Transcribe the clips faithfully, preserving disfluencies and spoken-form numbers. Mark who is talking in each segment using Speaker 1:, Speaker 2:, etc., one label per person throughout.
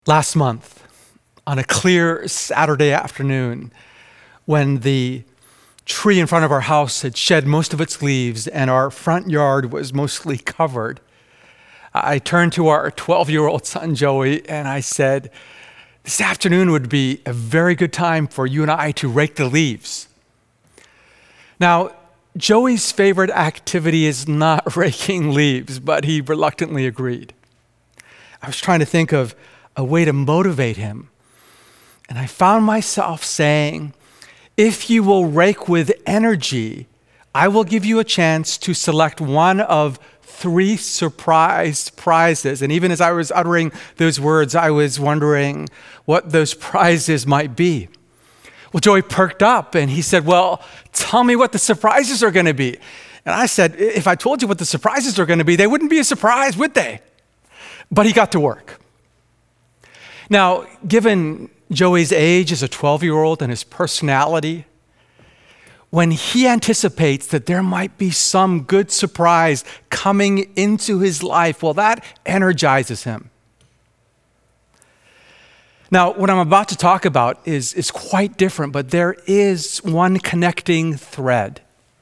Speaker 1: Last month, on a clear Saturday afternoon, when the tree in front of our house had shed most of its leaves and our front yard was mostly covered, I turned to our twelve-year-old son, Joey, and I said, "This afternoon would be a very good time for you and I to rake the leaves." Now, Joey's favorite activity is not raking leaves, but he reluctantly agreed. I was trying to think of a way to motivate him. And I found myself saying, if you will rake with energy, I will give you a chance to select one of three surprise prizes. And even as I was uttering those words, I was wondering what those prizes might be. Well, Joey perked up and he said, "Well, tell me what the surprises are going to be." And I said, "If I told you what the surprises are going to be, they wouldn't be a surprise, would they?" But he got to work. Now, given Joey's age as a twelve-year-old and his personality, when he anticipates that there might be some good surprise coming into his life, well, that energizes him. Now, what I'm about to talk about is, is quite different, but there is one connecting thread.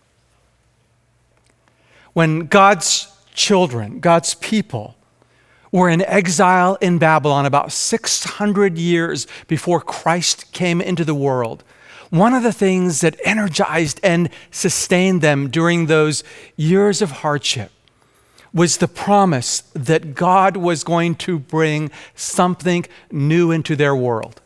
Speaker 1: When God's children, God's people, were in exile in Babylon about six hundred years before Christ came into the world, one of the things that energized and sustained them during those years of hardship was the promise that God was going to bring something new into their world.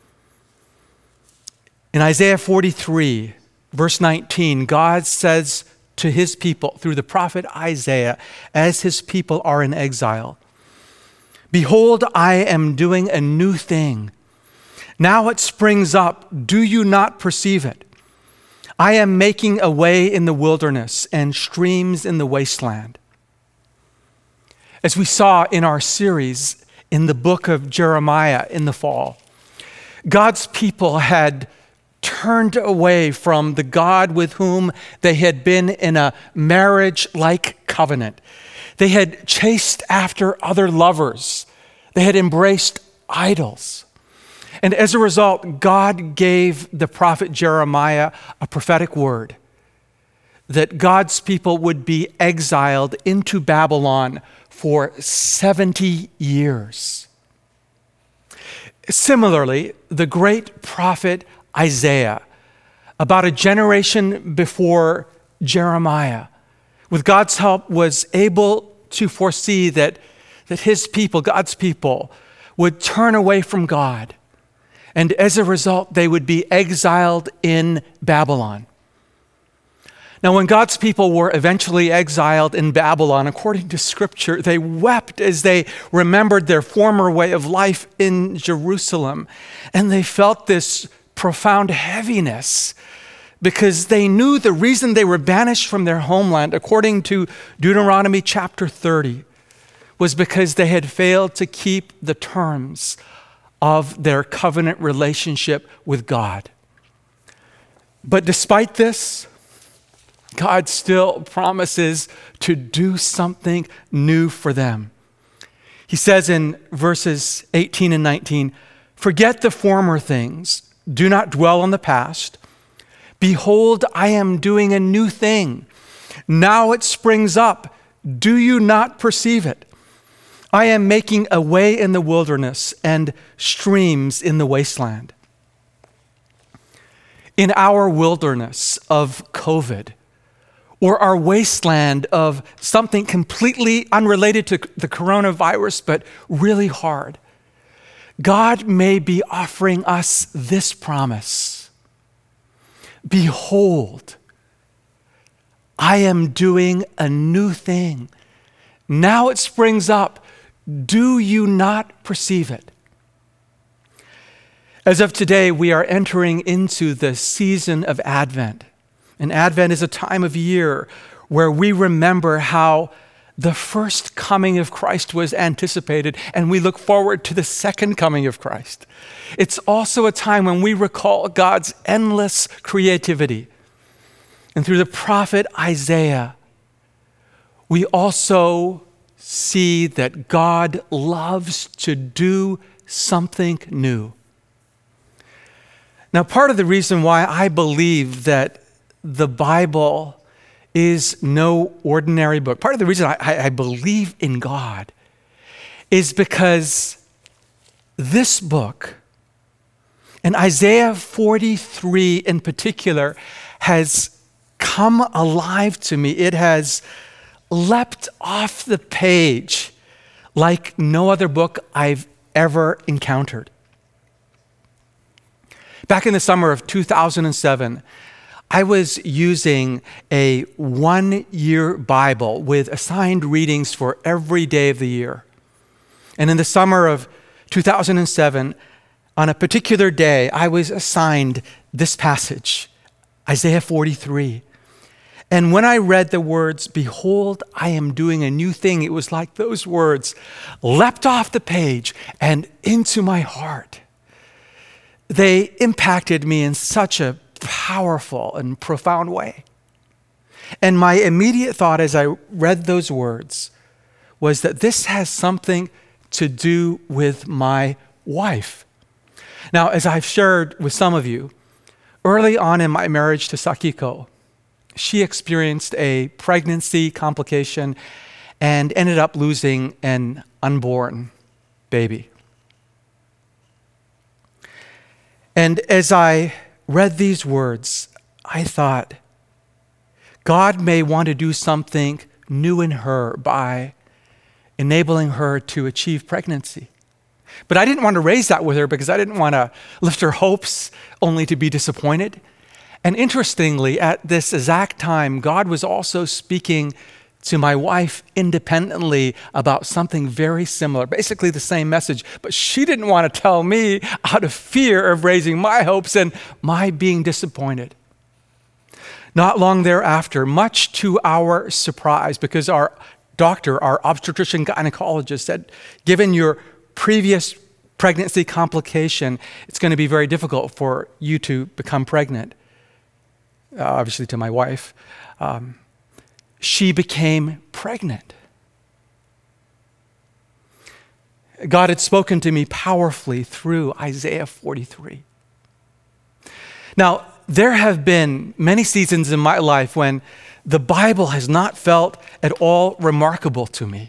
Speaker 1: In Isaiah forty-three, verse nineteen, God says to his people through the prophet Isaiah, as his people are in exile, "Behold, I am doing a new thing. Now it springs up. Do you not perceive it? I am making a way in the wilderness and streams in the wasteland." As we saw in our series in the book of Jeremiah in the fall, God's people had turned away from the God with whom they had been in a marriage-like covenant. They had chased after other lovers. They had embraced idols. And as a result, God gave the prophet Jeremiah a prophetic word that God's people would be exiled into Babylon for seventy years. Similarly, the great prophet Isaiah, about a generation before Jeremiah, with God's help, was able to foresee that, that his people, God's people, would turn away from God. And as a result, they would be exiled in Babylon. Now, when God's people were eventually exiled in Babylon, according to Scripture, they wept as they remembered their former way of life in Jerusalem. And they felt this profound heaviness because they knew the reason they were banished from their homeland, according to Deuteronomy chapter thirty, was because they had failed to keep the terms of their covenant relationship with God. But despite this, God still promises to do something new for them. He says in verses eighteen and nineteen, "Forget the former things, do not dwell on the past. Behold, I am doing a new thing. Now it springs up. Do you not perceive it? I am making a way in the wilderness and streams in the wasteland." In our wilderness of COVID, or our wasteland of something completely unrelated to the coronavirus, but really hard, God may be offering us this promise. Behold, I am doing a new thing. Now it springs up. Do you not perceive it? As of today, we are entering into the season of Advent. And Advent is a time of year where we remember how the first coming of Christ was anticipated, and we look forward to the second coming of Christ. It's also a time when we recall God's endless creativity. And through the prophet Isaiah, we also see that God loves to do something new. Now, part of the reason why I believe that the Bible is no ordinary book, part of the reason I, I believe in God is because this book, and Isaiah forty-three in particular, has come alive to me. It has leapt off the page like no other book I've ever encountered. Back in the summer of two thousand seven, I was using a one-year Bible with assigned readings for every day of the year. And in the summer of two thousand seven, on a particular day, I was assigned this passage, Isaiah forty-three. And when I read the words, "Behold, I am doing a new thing," it was like those words leapt off the page and into my heart. They impacted me in such a powerful and profound way. And my immediate thought as I read those words was that this has something to do with my wife. Now, as I've shared with some of you, early on in my marriage to Sakiko, she experienced a pregnancy complication and ended up losing an unborn baby. And as I read these words, I thought, God may want to do something new in her by enabling her to achieve pregnancy. But I didn't want to raise that with her because I didn't want to lift her hopes only to be disappointed. And interestingly, at this exact time, God was also speaking to my wife independently about something very similar, basically the same message, but she didn't want to tell me out of fear of raising my hopes and my being disappointed. Not long thereafter, much to our surprise, because our doctor, our obstetrician gynecologist said, given your previous pregnancy complication, it's going to be very difficult for you to become pregnant. Uh, obviously to my wife. Um, she became pregnant. God had spoken to me powerfully through Isaiah forty-three. Now, there have been many seasons in my life when the Bible has not felt at all remarkable to me.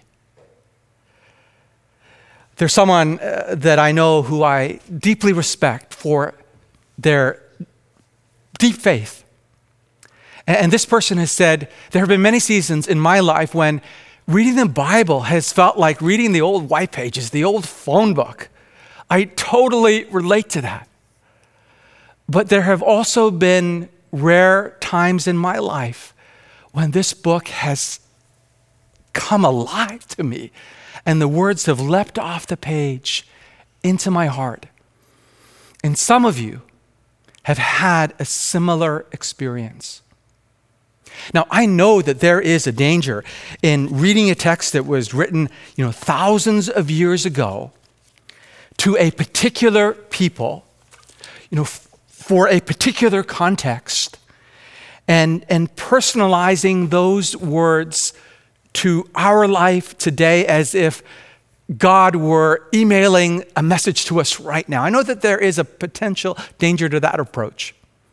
Speaker 1: There's someone uh, that I know who I deeply respect for their deep faith. And this person has said, there have been many seasons in my life when reading the Bible has felt like reading the old white pages, the old phone book. I totally relate to that. But there have also been rare times in my life when this book has come alive to me and the words have leapt off the page into my heart. And some of you have had a similar experience. Now, I know that there is a danger in reading a text that was written, you know, thousands of years ago to a particular people, you know, f- for a particular context, and, and personalizing those words to our life today as if God were emailing a message to us right now. I know that there is a potential danger to that approach.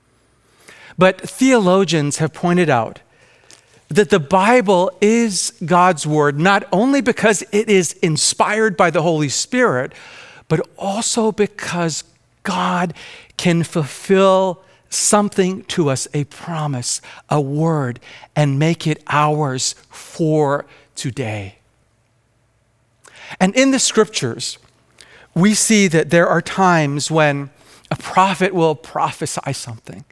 Speaker 1: But theologians have pointed out that the Bible is God's word, not only because it is inspired by the Holy Spirit, but also because God can fulfill something to us, a promise, a word, and make it ours for today. And in the scriptures, we see that there are times when a prophet will prophesy something.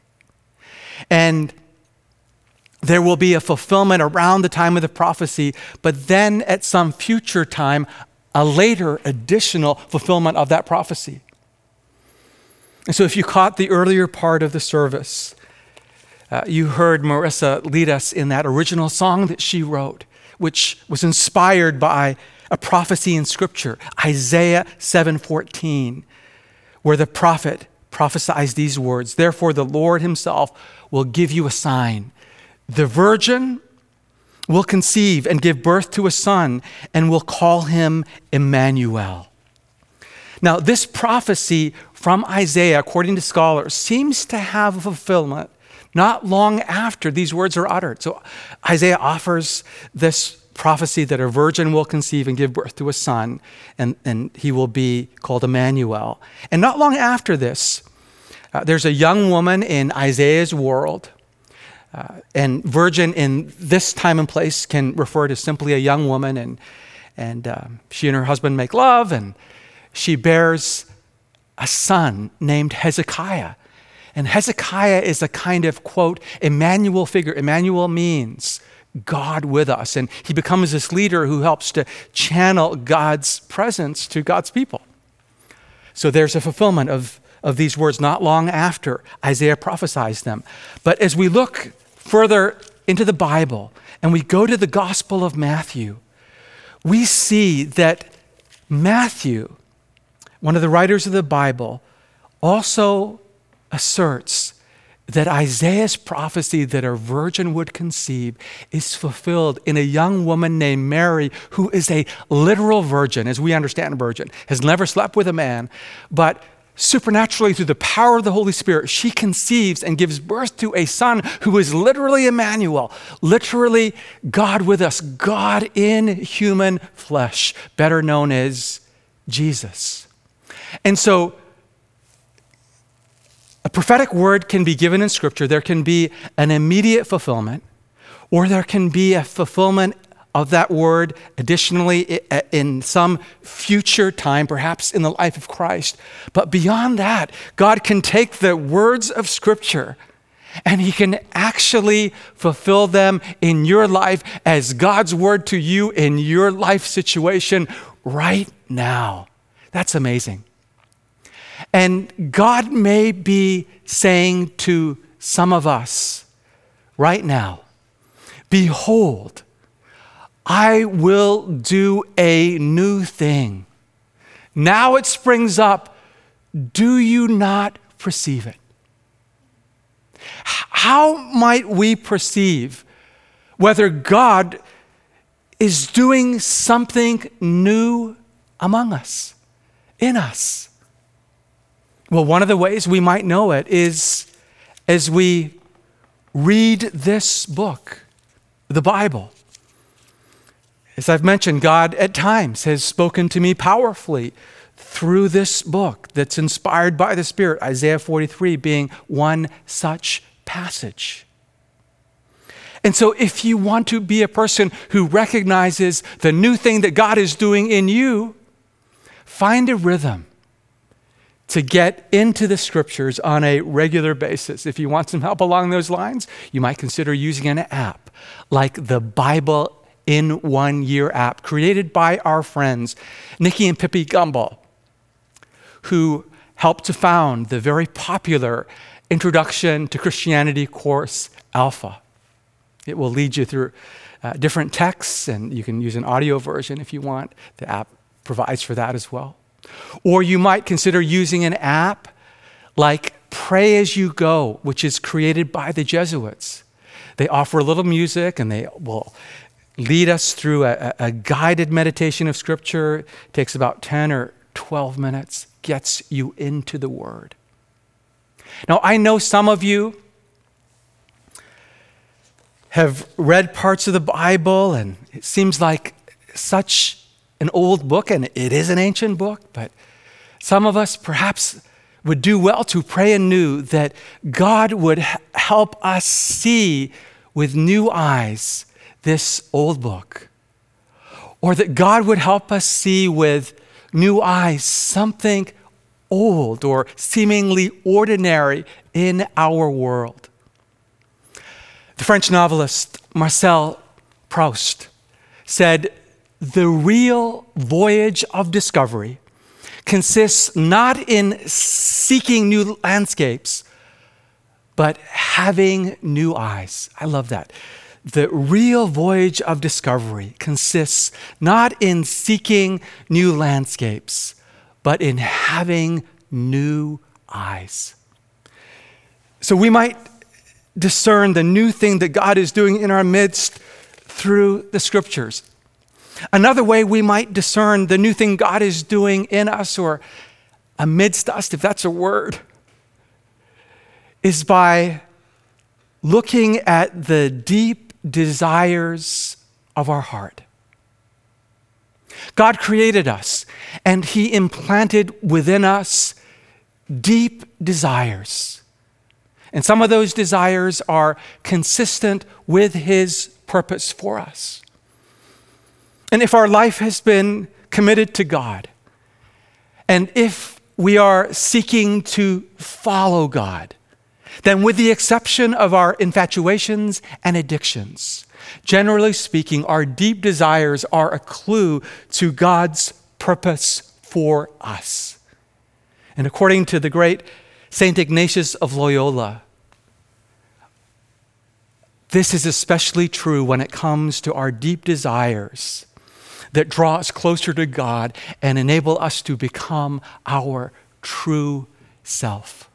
Speaker 1: And there will be a fulfillment around the time of the prophecy, but then at some future time, a later additional fulfillment of that prophecy. And so if you caught the earlier part of the service, uh, you heard Marissa lead us in that original song that she wrote, which was inspired by a prophecy in Scripture, Isaiah seven fourteen, where the prophet prophesies these words, "Therefore the Lord himself will give you a sign. The virgin will conceive and give birth to a son and will call him Emmanuel." Now, this prophecy from Isaiah, according to scholars, seems to have a fulfillment not long after these words are uttered. So Isaiah offers this prophecy that a virgin will conceive and give birth to a son, and, and he will be called Emmanuel. And not long after this, uh, there's a young woman in Isaiah's world, uh, and virgin in this time and place can refer to simply a young woman, and, and uh, she and her husband make love, and she bears a son named Hezekiah. And Hezekiah is a kind of, quote, Emmanuel figure. Emmanuel means God with us. And he becomes this leader who helps to channel God's presence to God's people. So there's a fulfillment of, of these words not long after Isaiah prophesies them. But as we look further into the Bible and we go to the Gospel of Matthew, we see that Matthew, one of the writers of the Bible, also asserts that Isaiah's prophecy that a virgin would conceive is fulfilled in a young woman named Mary, who is a literal virgin, as we understand a virgin, has never slept with a man, but supernaturally through the power of the Holy Spirit, she conceives and gives birth to a son who is literally Emmanuel, literally God with us, God in human flesh, better known as Jesus. And so a prophetic word can be given in Scripture. There can be an immediate fulfillment, or there can be a fulfillment of that word additionally in some future time, perhaps in the life of Christ. But beyond that, God can take the words of Scripture and he can actually fulfill them in your life as God's word to you in your life situation right now. That's amazing. And God may be saying to some of us right now, behold, I will do a new thing. Now it springs up. Do you not perceive it? How might we perceive whether God is doing something new among us, in us? Well, one of the ways we might know it is as we read this book, the Bible. As I've mentioned, God at times has spoken to me powerfully through this book that's inspired by the Spirit, Isaiah forty-three being one such passage. And so if you want to be a person who recognizes the new thing that God is doing in you, find a rhythm to get into the Scriptures on a regular basis. If you want some help along those lines, you might consider using an app like the Bible in One Year app, created by our friends, Nikki and Pippi Gumbel, who helped to found the very popular Introduction to Christianity course, Alpha. It will lead you through uh, different texts, and you can use an audio version if you want. The app provides for that as well. Or you might consider using an app like Pray As You Go, which is created by the Jesuits. They offer a little music and they will lead us through a, a guided meditation of Scripture. It takes about ten or twelve minutes, gets you into the Word. Now, I know some of you have read parts of the Bible, and it seems like such an old book, and it is an ancient book, but some of us perhaps would do well to pray anew that God would h- help us see with new eyes this old book, or that God would help us see with new eyes something old or seemingly ordinary in our world. The French novelist Marcel Proust said, "The real voyage of discovery consists not in seeking new landscapes, but having new eyes." I love that. The real voyage of discovery consists not in seeking new landscapes, but in having new eyes. So we might discern the new thing that God is doing in our midst through the Scriptures. Another way we might discern the new thing God is doing in us or amidst us, if that's a word, is by looking at the deep desires of our heart. God created us, and he implanted within us deep desires. And some of those desires are consistent with his purpose for us. And if our life has been committed to God, and if we are seeking to follow God, then with the exception of our infatuations and addictions, generally speaking, our deep desires are a clue to God's purpose for us. And according to the great Saint Ignatius of Loyola, this is especially true when it comes to our deep desires that draw us closer to God and enable us to become our true self.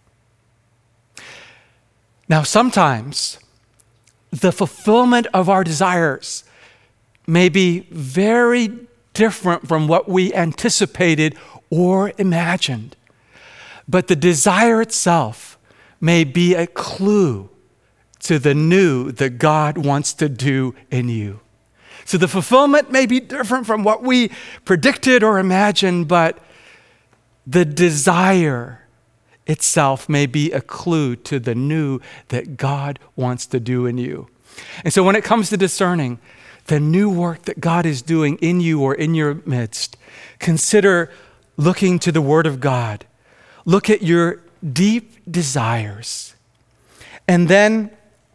Speaker 1: Now, sometimes the fulfillment of our desires may be very different from what we anticipated or imagined, but the desire itself may be a clue to the new that God wants to do in you. So the fulfillment may be different from what we predicted or imagined, but the desire itself may be a clue to the new that God wants to do in you. And so when it comes to discerning the new work that God is doing in you or in your midst, consider looking to the Word of God. Look at your deep desires. And then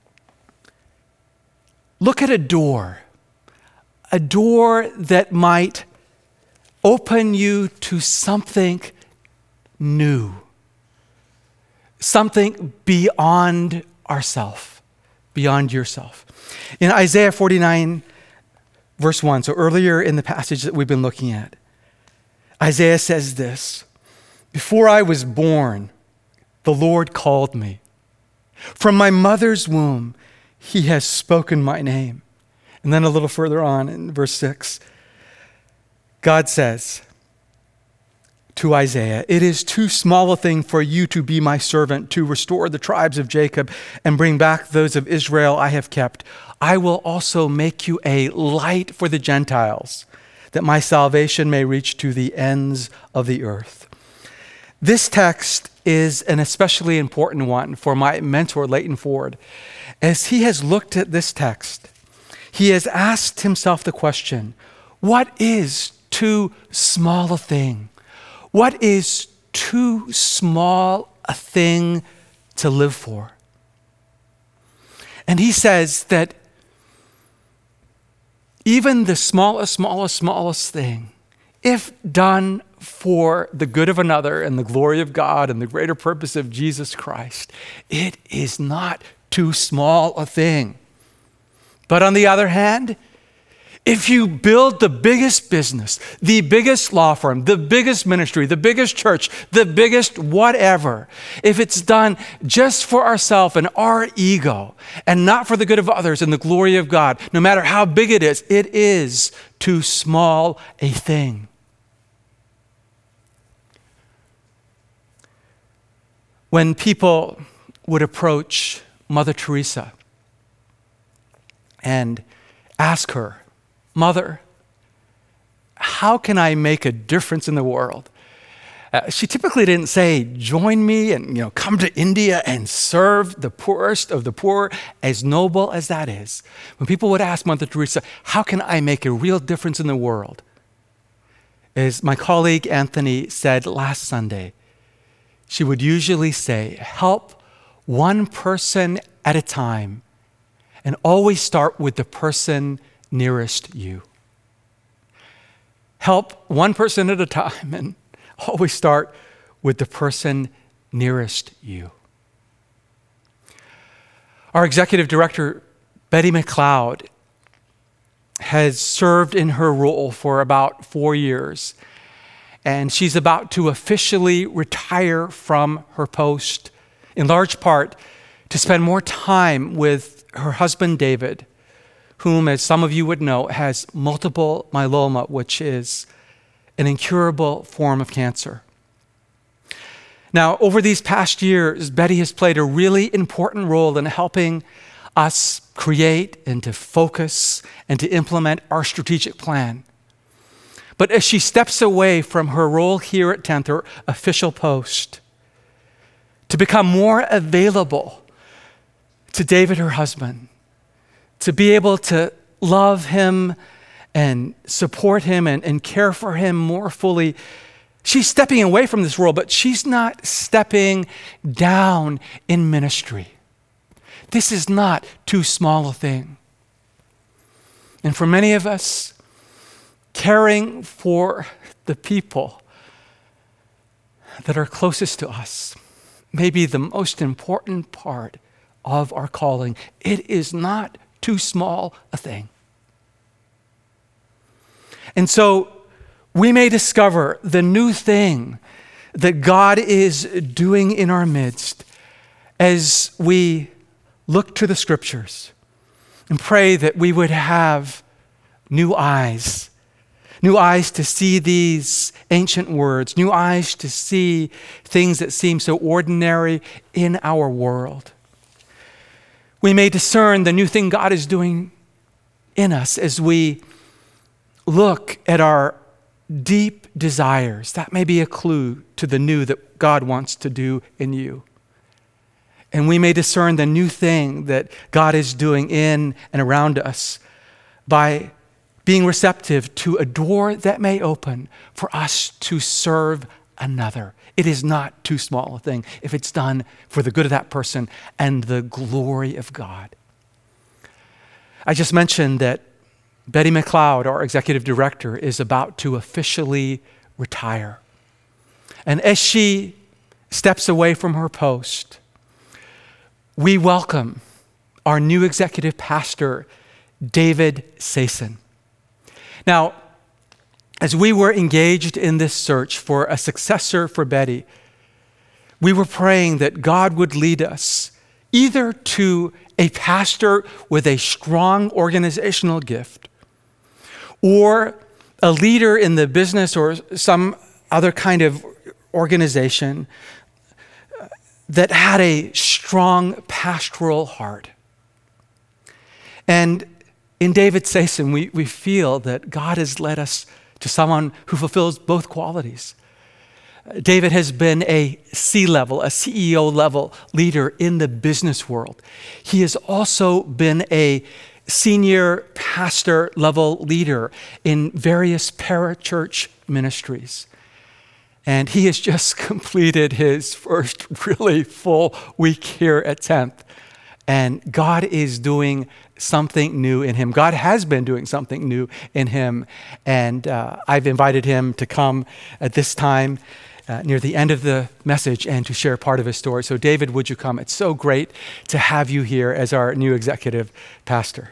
Speaker 1: look at a door, a door that might open you to something new, something beyond ourself, beyond yourself. In Isaiah forty-nine, verse one, so earlier in the passage that we've been looking at, Isaiah says this: "Before I was born, the Lord called me. From my mother's womb, he has spoken my name." And then a little further on in verse six, God says to Isaiah, "It is too small a thing for you to be my servant, to restore the tribes of Jacob and bring back those of Israel I have kept. I will also make you a light for the Gentiles, that my salvation may reach to the ends of the earth." This text is an especially important one for my mentor, Leighton Ford. As he has looked at this text, he has asked himself the question, what is too small a thing? What is too small a thing to live for? And he says that even the smallest, smallest, smallest thing, if done for the good of another and the glory of God and the greater purpose of Jesus Christ, it is not too small a thing. But on the other hand, if you build the biggest business, the biggest law firm, the biggest ministry, the biggest church, the biggest whatever, if it's done just for ourselves and our ego and not for the good of others and the glory of God, no matter how big it is, it is too small a thing. When people would approach Mother Teresa and ask her, "Mother, how can I make a difference in the world?" Uh, she typically didn't say, "Join me and, you know, come to India and serve the poorest of the poor," as noble as that is. When people would ask Mother Teresa, "How can I make a real difference in the world?" As my colleague Anthony said last Sunday, she would usually say, "Help one person at a time, and always start with the person nearest you." Help one person at a time and always start with the person nearest you. Our executive director, Betty McLeod, has served in her role for about four years, and she's about to officially retire from her post, in large part to spend more time with her husband, David, whom, as some of you would know, has multiple myeloma, which is an incurable form of cancer. Now, over these past years, Betty has played a really important role in helping us create and to focus and to implement our strategic plan. But as she steps away from her role here at tenth, her official post, to become more available to David, her husband, to be able to love him and support him and, and care for him more fully, she's stepping away from this role, but she's not stepping down in ministry. This is not too small a thing. And for many of us, caring for the people that are closest to us may be the most important part of our calling. It is not too small a thing. And so we may discover the new thing that God is doing in our midst as we look to the scriptures and pray that we would have new eyes, new eyes to see these ancient words, new eyes to see things that seem so ordinary in our world. We may discern the new thing God is doing in us as we look at our deep desires. That may be a clue to the new that God wants to do in you. And we may discern the new thing that God is doing in and around us by being receptive to a door that may open for us to serve another. It is not too small a thing if it's done for the good of that person and the glory of God. I just mentioned that Betty McLeod, our executive director, is about to officially retire. And as she steps away from her post, we welcome our new executive pastor, David Sason. Now, as we were engaged in this search for a successor for Betty, we were praying that God would lead us either to a pastor with a strong organizational gift or a leader in the business or some other kind of organization that had a strong pastoral heart. And in David Sason, we, we feel that God has led us to someone who fulfills both qualities. David has been a C-level, a C E O-level leader in the business world. He has also been a senior pastor-level leader in various parachurch ministries. And he has just completed his first really full week here at tenth. And God is doing something new in him. God has been doing something new in him. And uh, I've invited him to come at this time uh, near the end of the message and to share part of his story. So David, would you come? It's so great to have you here as our new executive pastor.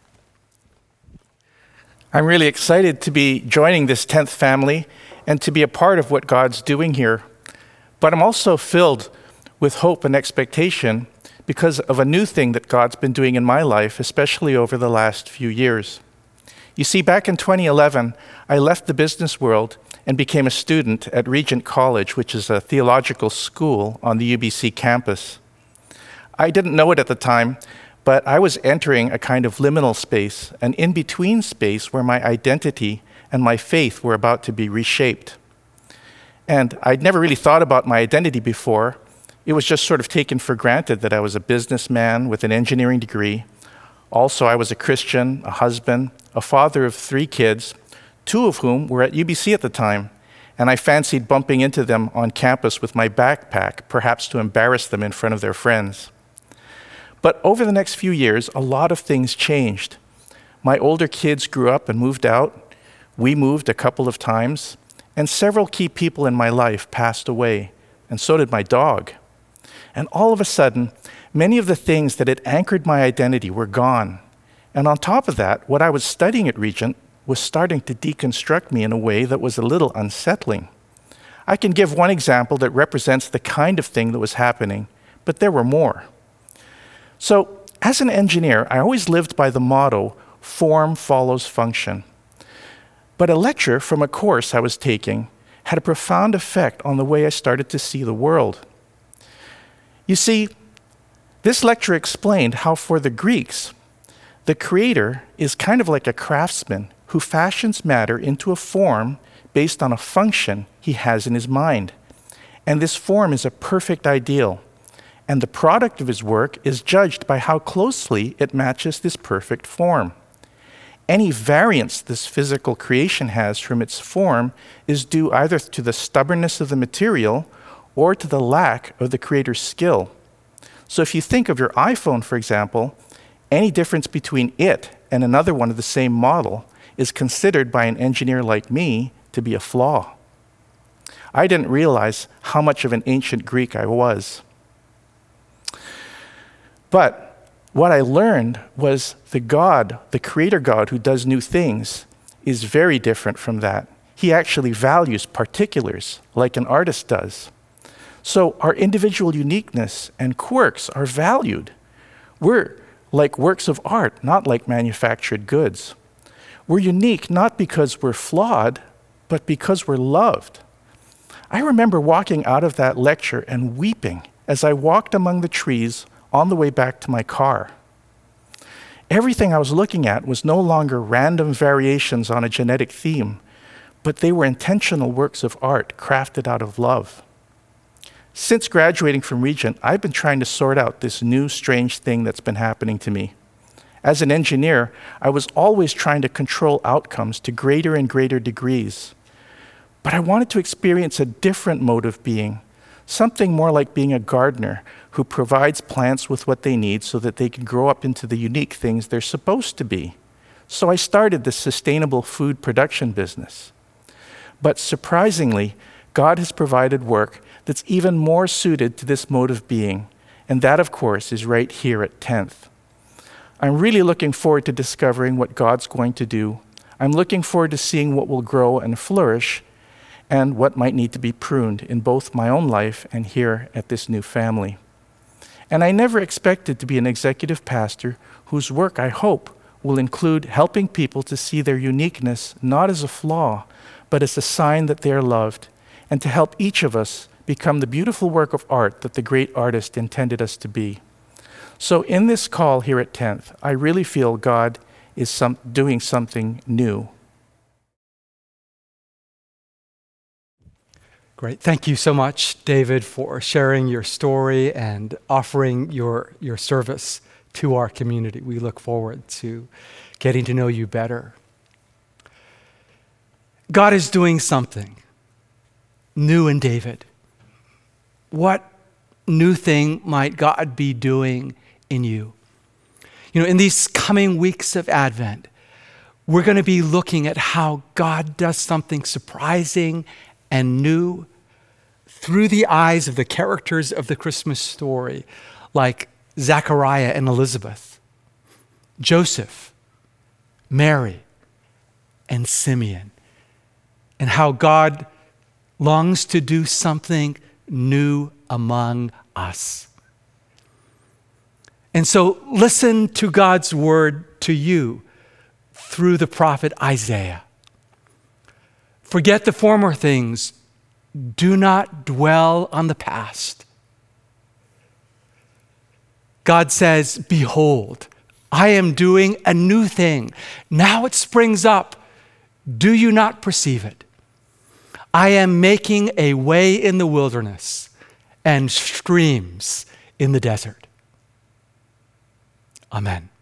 Speaker 2: I'm really excited to be joining this tenth family and to be a part of what God's doing here. But I'm also filled with hope and expectation because of a new thing that God's been doing in my life, especially over the last few years. You see, back in twenty eleven, I left the business world and became a student at Regent College, which is a theological school on the U B C campus. I didn't know it at the time, but I was entering a kind of liminal space, an in-between space where my identity and my faith were about to be reshaped. And I'd never really thought about my identity before. It was just sort of taken for granted that I was a businessman with an engineering degree. Also, I was a Christian, a husband, a father of three kids, two of whom were at U B C at the time, and I fancied bumping into them on campus with my backpack, perhaps to embarrass them in front of their friends. But over the next few years, a lot of things changed. My older kids grew up and moved out. We moved a couple of times, and several key people in my life passed away, and so did my dog. And all of a sudden, many of the things that had anchored my identity were gone. And on top of that, what I was studying at Regent was starting to deconstruct me in a way that was a little unsettling. I can give one example that represents the kind of thing that was happening, but there were more. So, as an engineer, I always lived by the motto, form follows function. But a lecture from a course I was taking had a profound effect on the way I started to see the world. You see, this lecture explained how for the Greeks, the Creator is kind of like a craftsman who fashions matter into a form based on a function he has in his mind. And this form is a perfect ideal. And the product of his work is judged by how closely it matches this perfect form. Any variance this physical creation has from its form is due either to the stubbornness of the material or to the lack of the Creator's skill. So if you think of your iPhone, for example, any difference between it and another one of the same model is considered by an engineer like me to be a flaw. I didn't realize how much of an ancient Greek I was. But what I learned was the God, the Creator God who does new things, is very different from that. He actually values particulars like an artist does. So our individual uniqueness and quirks are valued. We're like works of art, not like manufactured goods. We're unique not because we're flawed, but because we're loved. I remember walking out of that lecture and weeping as I walked among the trees on the way back to my car. Everything I was looking at was no longer random variations on a genetic theme, but they were intentional works of art crafted out of love. Since graduating from Regent, I've been trying to sort out this new strange thing that's been happening to me. As an engineer, I was always trying to control outcomes to greater and greater degrees. But I wanted to experience a different mode of being, something more like being a gardener who provides plants with what they need so that they can grow up into the unique things they're supposed to be. So I started this sustainable food production business. But surprisingly, God has provided work that's even more suited to this mode of being, and that, of course, is right here at tenth. I'm really looking forward to discovering what God's going to do. I'm looking forward to seeing what will grow and flourish, and what might need to be pruned in both my own life and here at this new family. And I never expected to be an executive pastor whose work, I hope, will include helping people to see their uniqueness not as a flaw, but as a sign that they are loved, and to help each of us become the beautiful work of art that the great artist intended us to be. So in this call here at tenth, I really feel God is some, doing something new.
Speaker 1: Great. Thank you so much, David, for sharing your story and offering your, your service to our community. We look forward to getting to know you better. God is doing something new in David. What new thing might God be doing in you? You know, in these coming weeks of Advent, we're going to be looking at how God does something surprising and new through the eyes of the characters of the Christmas story, like Zechariah and Elizabeth, Joseph, Mary, and Simeon, and how God longs to do something new among us. And so listen to God's word to you through the prophet Isaiah. Forget the former things. Do not dwell on the past. God says, behold, I am doing a new thing. Now it springs up. Do you not perceive it? I am making a way in the wilderness and streams in the desert. Amen.